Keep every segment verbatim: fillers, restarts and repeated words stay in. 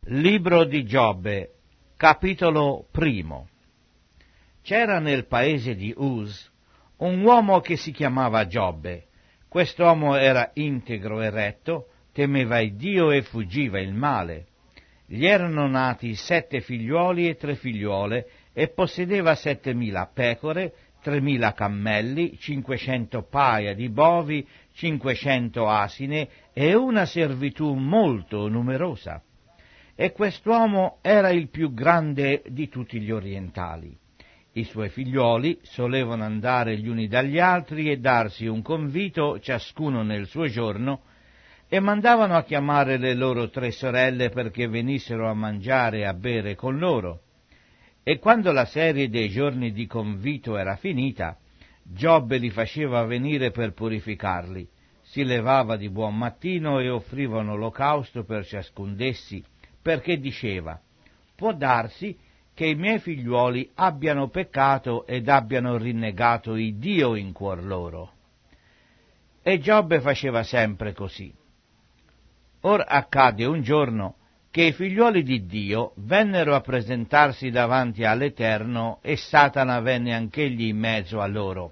Libro di Giobbe, capitolo primo. C'era nel paese di Uz un uomo che si chiamava Giobbe. Quest'uomo era integro e retto, temeva il Dio e fuggiva il male. Gli erano nati sette figliuoli e tre figliuole, e possedeva settemila pecore, tremila cammelli, cinquecento paia di bovi, cinquecento asine e una servitù molto numerosa. E quest'uomo era il più grande di tutti gli orientali. I suoi figliuoli solevano andare gli uni dagli altri e darsi un convito, ciascuno nel suo giorno, e mandavano a chiamare le loro tre sorelle perché venissero a mangiare e a bere con loro. E quando la serie dei giorni di convito era finita, Giobbe li faceva venire per purificarli. Si levava di buon mattino e offriva un olocausto per ciascun d'essi, perché diceva: può darsi che i miei figliuoli abbiano peccato ed abbiano rinnegato il Dio in cuor loro. E Giobbe faceva sempre così. Or accadde un giorno che i figliuoli di Dio vennero a presentarsi davanti all'Eterno e Satana venne anch'egli in mezzo a loro.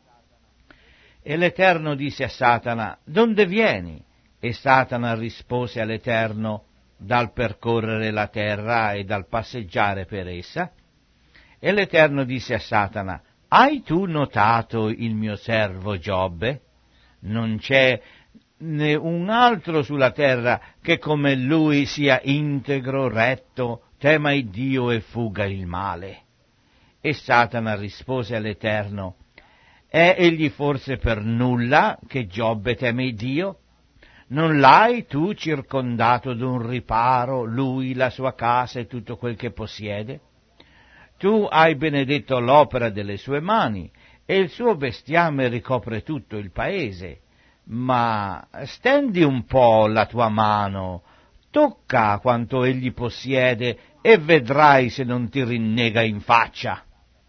E l'Eterno disse a Satana: donde vieni? E Satana rispose all'Eterno: dal percorrere la terra e dal passeggiare per essa. E l'Eterno disse a Satana: hai tu notato il mio servo Giobbe? Non c'è né un altro sulla terra che come lui sia integro, retto, tema il Dio e fuga il male. E Satana rispose all'Eterno: è egli forse per nulla che Giobbe teme il Dio? Non l'hai tu circondato d'un riparo, lui, la sua casa e tutto quel che possiede? Tu hai benedetto l'opera delle sue mani, e il suo bestiame ricopre tutto il paese. Ma stendi un po' la tua mano, tocca quanto egli possiede, e vedrai se non ti rinnega in faccia.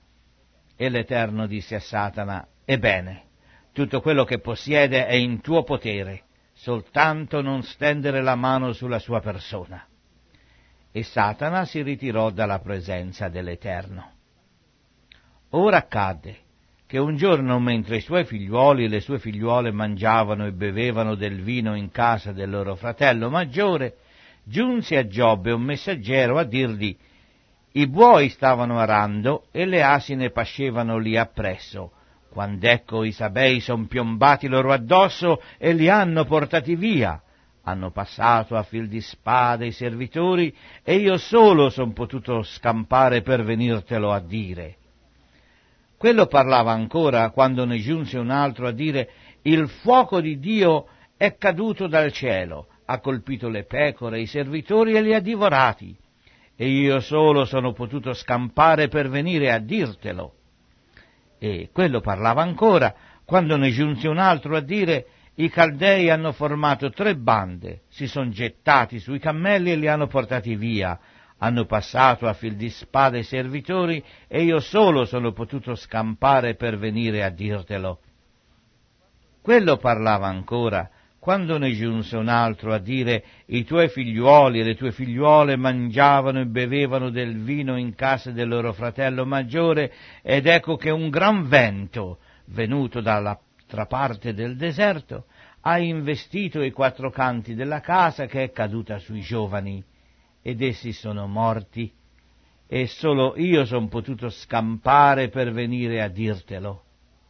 E l'Eterno disse a Satana: ebbene, tutto quello che possiede è in tuo potere, soltanto non stendere la mano sulla sua persona. E Satana si ritirò dalla presenza dell'Eterno. Ora accadde che un giorno, mentre i suoi figliuoli e le sue figliuole mangiavano e bevevano del vino in casa del loro fratello maggiore, giunse a Giobbe un messaggero a dirgli: i buoi stavano arando e le asine pascevano lì appresso, quand'ecco i sabei son piombati loro addosso e li hanno portati via. Hanno passato a fil di spada i servitori e io solo son potuto scampare per venirtelo a dire. Quello parlava ancora quando ne giunse un altro a dire: il fuoco di Dio è caduto dal cielo, ha colpito le pecore e i servitori e li ha divorati, e io solo sono potuto scampare per venire a dirtelo. E quello parlava ancora quando ne giunse un altro a dire: i Caldei hanno formato tre bande, si son gettati sui cammelli e li hanno portati via, hanno passato a fil di spada i servitori e io solo sono potuto scampare per venire a dirtelo. Quello parlava ancora quando ne giunse un altro a dire: i tuoi figliuoli e le tue figliuole mangiavano e bevevano del vino in casa del loro fratello maggiore, ed ecco che un gran vento, venuto dall'altra parte del deserto, ha investito i quattro canti della casa, che è caduta sui giovani, ed essi sono morti, e solo io son potuto scampare per venire a dirtelo.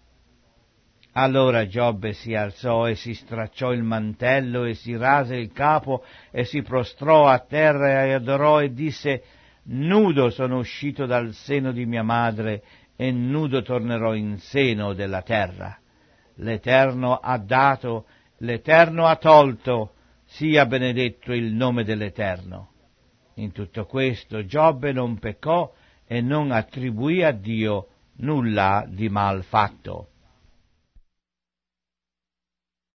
Allora Giobbe si alzò e si stracciò il mantello e si rase il capo e si prostrò a terra e adorò e disse: nudo sono uscito dal seno di mia madre e nudo tornerò in seno della terra. L'Eterno ha dato, l'Eterno ha tolto, sia benedetto il nome dell'Eterno. In tutto questo Giobbe non peccò e non attribuì a Dio nulla di mal fatto.